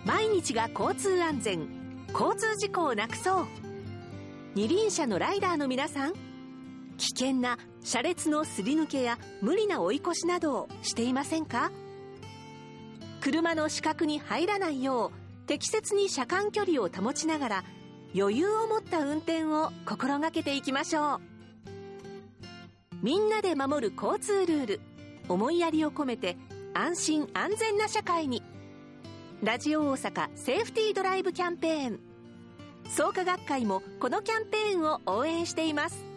毎日が交通安全、交通事故をなくそう。二輪車のライダーの皆さん、危険な車列のすり抜けや無理な追い越しなどをしていませんか？車の死角に入らないよう適切に車間距離を保ちながら余裕を持った運転を心がけていきましょう。みんなで守る交通ルール、思いやりを込めて安心安全な社会に。ラジオ大阪セーフティードライブキャンペーン、創価学会もこのキャンペーンを応援しています。